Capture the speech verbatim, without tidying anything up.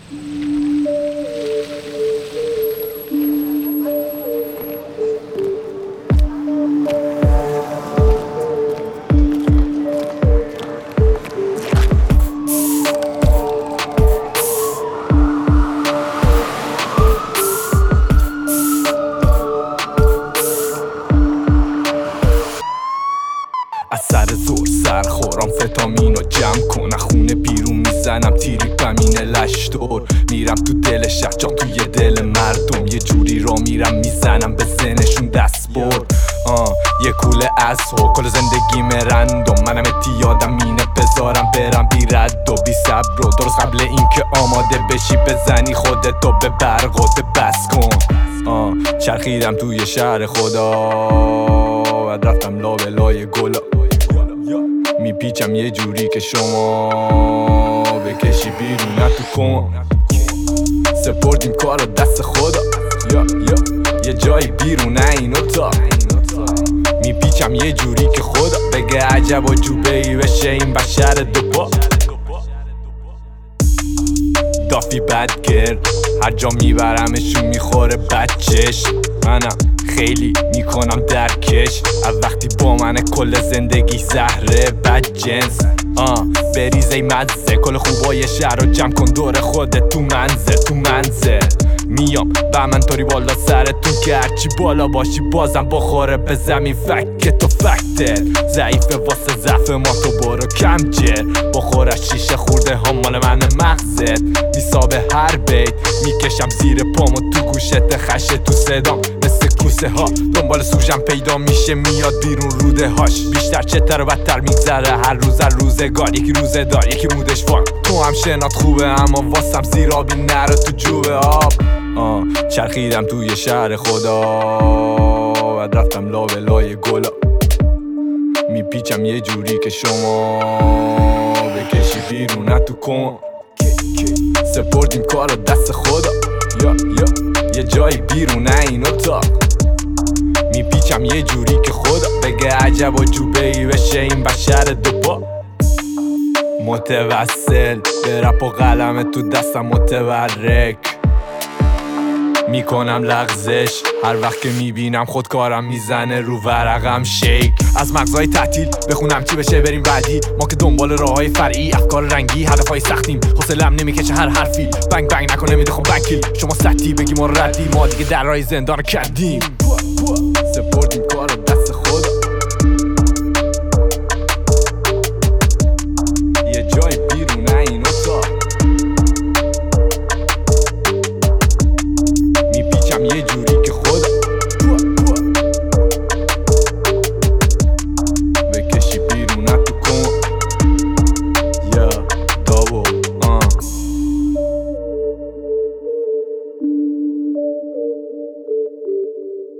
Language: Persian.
از سر زور سر خورم فتامین رو جمع کن، خونه بیرون میزنم تیریپم اینه لشدور. میرم تو دل شهر جام توی دل مردم، یه جوری را میرم میزنم به ذهنشون دست برد. آه یه کوله از هو کل زندگی مرندم، منم اتیادم اینه بذارم برم بی رد و بی صبر و درست قبل اینکه آماده بشی بزنی خودتو به برقاده بس کن. آه چرخیدم توی شهر خدا و رفتم لابلای گلا، میپیچم یه جوری که شما بکشی بیرون نه تو کن. سپردیم کارو دست خدا، یا یا یه جایی بیرون نه این اتاق. میپیچم یه جوری که خدا بگه عجب و جوبه ای بشه این بشر دوبا. دافی بدگرد هر جا میبرمشون میخوره بچش، منم خیلی میکنم درکش از وقتی با منه کل زندگی زهره بد جنس. آه بریز ای مزه کل خوبای شهر رو جمع کن دور خودت تو منزل تو منزل. میام به من طوری بالا سرتون که هرچی بالا باشی بازم بخوره به زمین فکت تو فکتت ضعیفه واسه ضعف ما تو برو کم جر بخور از شیشه خورده ها مال من مغزت. میسابه هر بیت میکشم زیر پامو تو گوشت خشه تو صدام مثل کوسه ها دنبال سوژم پیدا میشه میاد بیرون روده هاش بیشتر چتر و بدتر میگذره هر روز هر روزگار. یکی روزه دار یکی مودش فان تو هم شنات خوبه اما واسم زیرابی نره تو جوه آب. آه چرخیدم توی شهر خدا و رفتم لابلای گلا، میپیچم یه جوری که شما بکشی بیرون نه تو کن. سپردیم کارو دست خدا، یا یا یه جایی بیرون نه این اتاق. میپیچم یه جوری که خدا بگه عجب و جوبه ای بشه این بشر دوبا. متوسل به رپ و قلم تو دستم متورک میکنم لغزش هر وقت که میبینم خودکارم میزنه رو ورقم شیک. از مغزای تعطیل بخونم چی بشه بریم بعدی، ما که دنبال راههای فرعی افکار رنگی هدفهای سختیم حوصله‌ام نمیکشه هر حرفی بنگ بنگ نکنه میده خب بنکیل شما سطحی بگی ما ردی ما دیگه در راه زندان کردیم. سپردیم کارو دست خدا، یه جای بیرونه این اتاق. میپیچم یه جوری